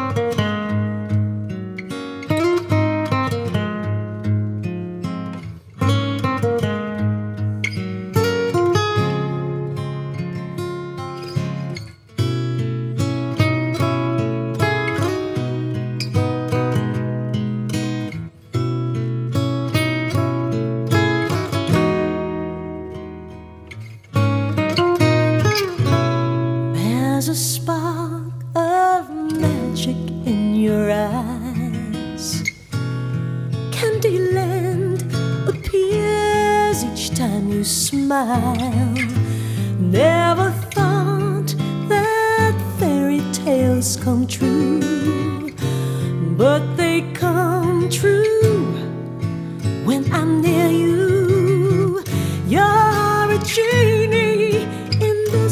There's a spark of magic in your eyes. Candyland appears each time you smile. Never thought that fairy tales come true, but they come true when I'm near you. You're a genie in the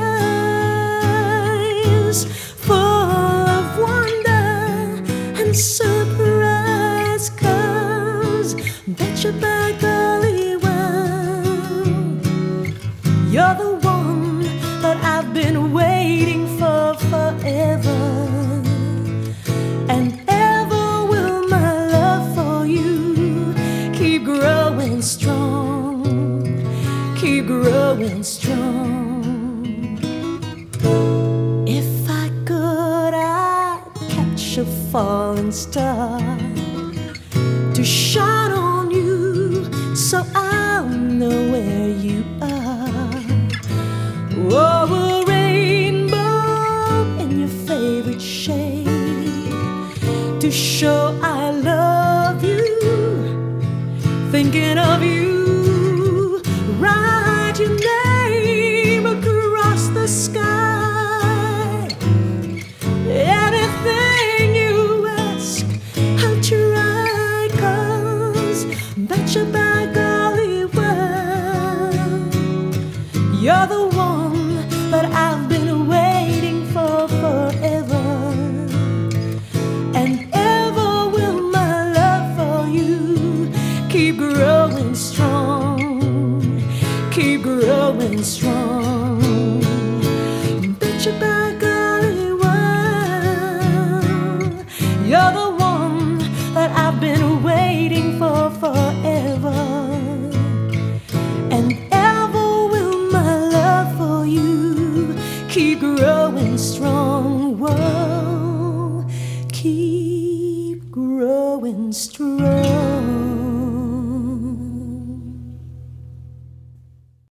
skies, full of wonder and surprise. 'Cause betcha by golly, wow, you're the one that I've been waiting for forever. And ever will my love for you keep growing strong, keep growing strong. If I could, I'd catch a falling star to shine on you, so I'll know where you are. Oh, a rainbow in your favorite shade to show I love you, thinking of you. Write your name across the sky. Anything you ask, I'll try. 'Cause betcha by golly, well, you're the one that I've been waiting for forever. And ever will my love for you keep growing strong, keep growing strong. Betcha by golly, well, you're the one that I've been waiting for forever. And ever will my love for you keep growing strong.